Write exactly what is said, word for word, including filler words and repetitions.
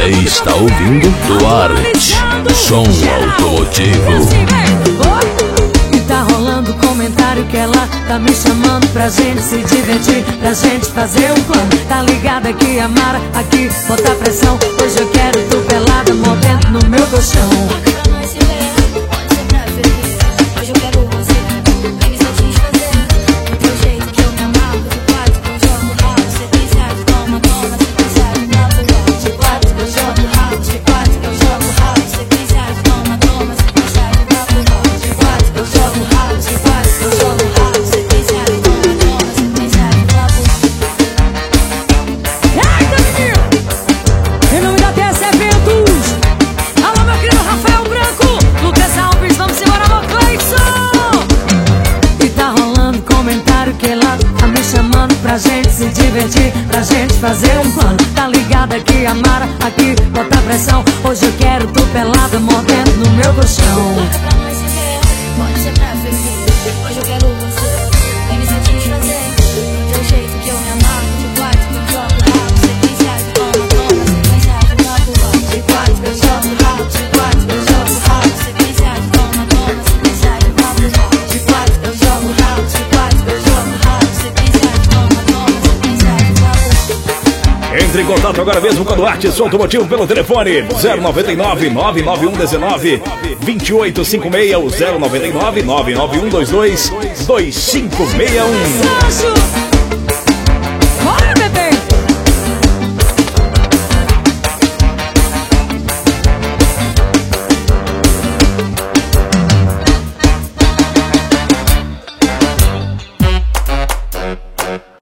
Você está ouvindo Duarte, som automotivo. E tá rolando comentário que ela tá me chamando pra gente se divertir, pra gente fazer um plano. Tá ligada que amar aqui, botar pressão. Hoje eu quero tu pelada, movendo no meu colchão. Pra gente se divertir, pra gente fazer um plano. Tá ligada que amar aqui, botar pressão. Hoje eu quero tu pelada, mordendo no meu colchão. Pra nós se ver, pode ser pra ferver. Hoje eu quero você, vem me satisfazer. Do teu jeito que eu me amarro. De quatro que eu jogo rabo, sequência de toma, toma, sequência de rabo. De quatro que eu jogo rabo, de quatro que eu jogo rabo, sequência de toma, toma, sequência de rabo. De quatro que eu jogo rabo, de quatro que eu jogo rabo, sequência de toma. Entre em contato agora mesmo com a Duarte Som Automotivo pelo telefone zero nove nove, nove nove um um nove, dois oito cinco seis ou zero nove nove, nove nove um dois dois, dois cinco seis um.